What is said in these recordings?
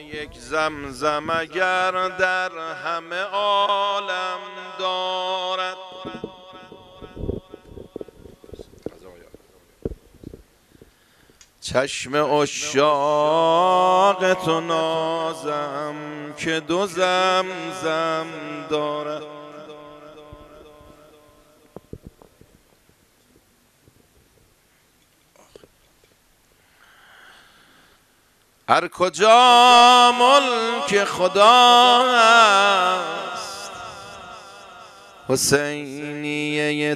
یک زمزم اگر در همه عالم دارد، چشم عشاق تو نازم که دو زمزم دارد. هر کجا ملک خدا است حسینیه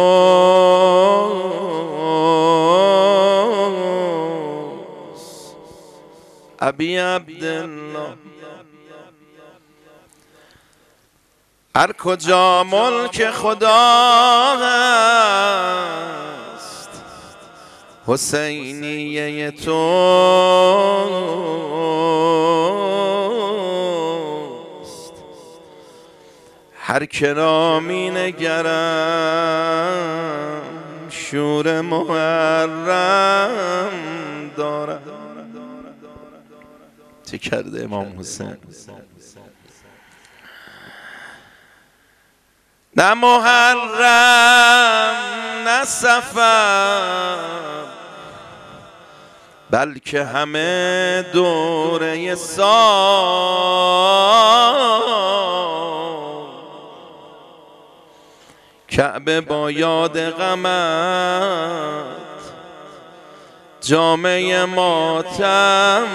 توست ابی عبدالله. هر کجا ملک خدا است حسینیه توست، هر که را می نگرم شور محرم دارد. چه کرده امام حسین؟ نه محرم نه صفر، بلکه همه دوره سال، کعبه با یاد غمت جامعه ماتم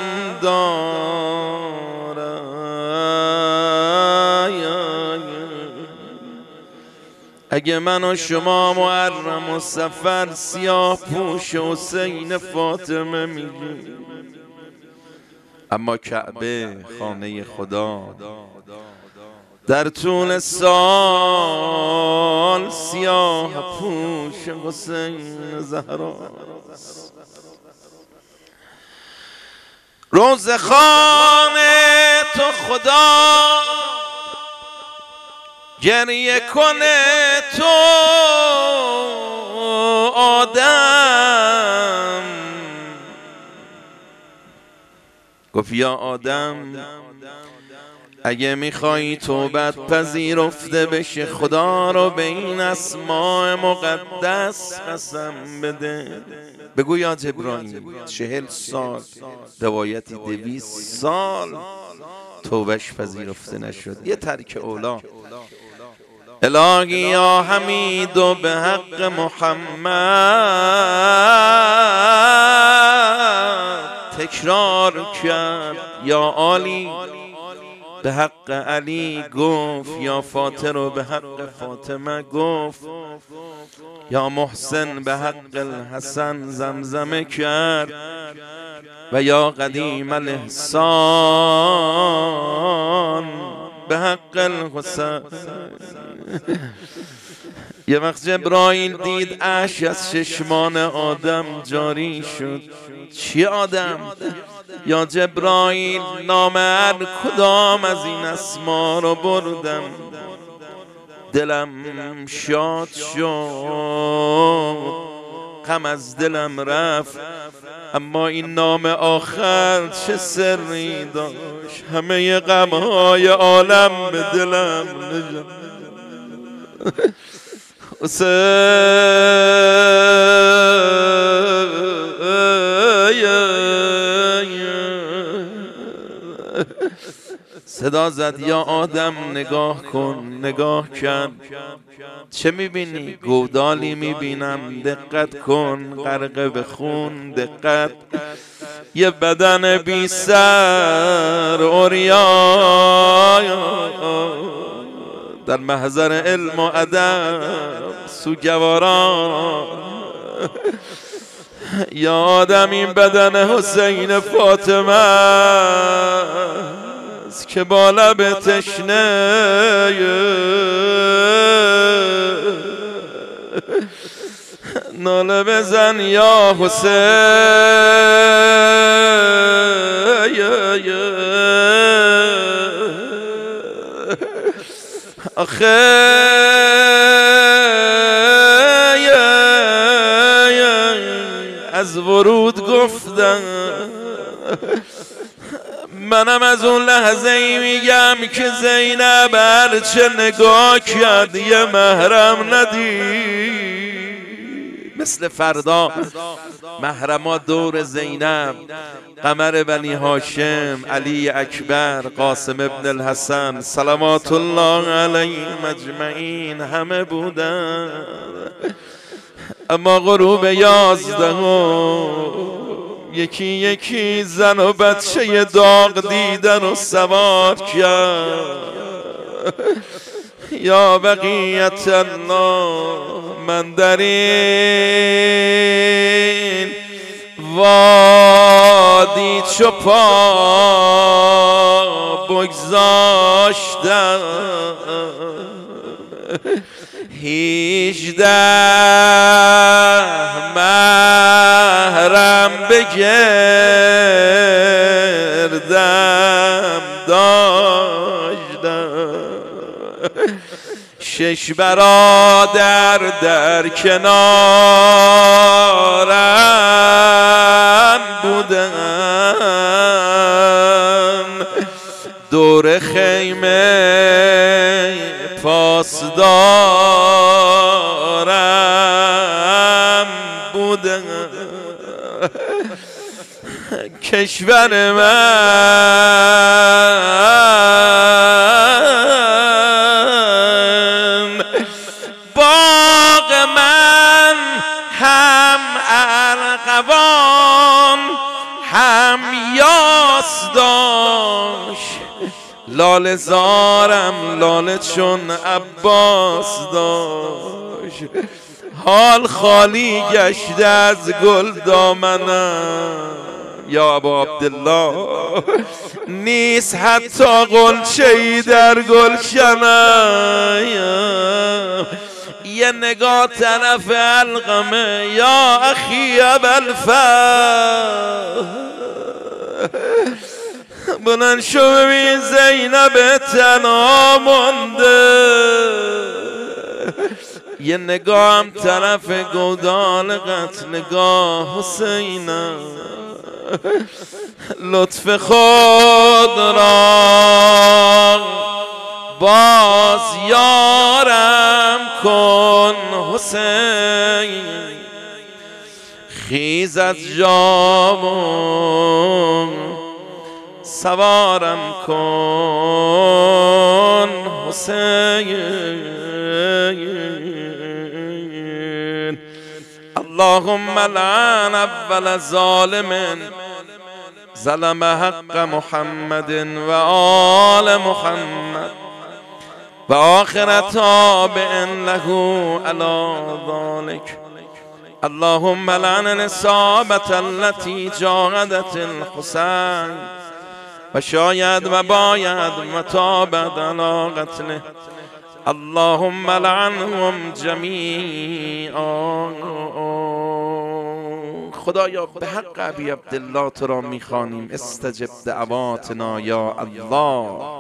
دارد. اگه من و شما محرم و صفر سیاه پوش حسین فاطمه میگیم، اما کعبه خانه خدا در طول سال سیاه پوش حسین زهراست. روز خانه تو خدا گریه کنه تو آدم، گفت یا آدم اگه میخوایی توبت پذیرفته بشه خدا رو به این اسماء مقدس قسم بده. بگو یا جبرائیل 40 سال روایتی 200 سال توبش پذیرفته نشد. یه ترک اولا الهی یا حمید و به حق محمد تکرار کرد، یا عالی به حق علی گفت، یا فاطر و به حق فاطمه گفت، یا محسن به حق الحسن زمزمه کرد، و یا قدیم الاحسان به حق الحسن. یه وقت جبرائیل دید اشک از چشمان آدم جاری شد. چی آدم؟ یا جبرائیل نام هر کدام از این اسما رو بردم، دلم شاد شد، غم از دلم رفت، اما این نام آخر چه سری داشت، همه غمهای عالم به دلم نشد. صدا زد یا آدم نگاه کن. نگاه کرد، چه میبینی؟ گودالی میبینم، دقت کن، غرق به خون، دقت، یه بدن بی سر عریان در محضر علم و ادب سوگواران. یا آدم این بدن حسین فاطمه است که با لب تشنه ناله بزن یا حسین. آخه از ورود گفتم منم از اون لحظه ای میگم که زینب هرچه نگاه کرد یه محرم ندید. مثل فردا محرما دور زینب، قمر بنی هاشم، علی اکبر، قاسم ابن الحسن صلوات الله علیهم اجمعین همه بودن. اما غروب 11 یکی یکی زن و بچه داغ دیدن و سوار کرد. یا بقیت الله، من در این وادی چو پا بگذاشتم 18 محرم بگردم داشتم، 6 برادر در کنارم بودن، دور خیمه پاسدارم بودن. کشور من، باغ من، هم ارغوان هم یاس داشت، لاله زارم لاله چون عباس داشت. حال خالی گشته از گل دامنم، یا ابا عبدالله نیست حتی غنچه‌ای در گلشنم. یه نگاه طرف علقمه، یا اخی ابوالفضل بلند شو ببین زینب تنها مونده. یه نگاه هم طرف گودال قتلگاه حسینم. لطف خود را باز یارم کن حسین، خیز از جام سوارم کن حسین. اللهم لعن اول ظالم ظلم حق محمد و آل محمد و آخر تابع له علی ذلك. اللهم لعن الإصابة التي جاهدت الحسين و شاید و باید و تابت علی قتله. اللهم لعنهم جمیعا. خدایا به حق ابی عبدالله تو را میخوانیم، استجب دعواتنا یا الله.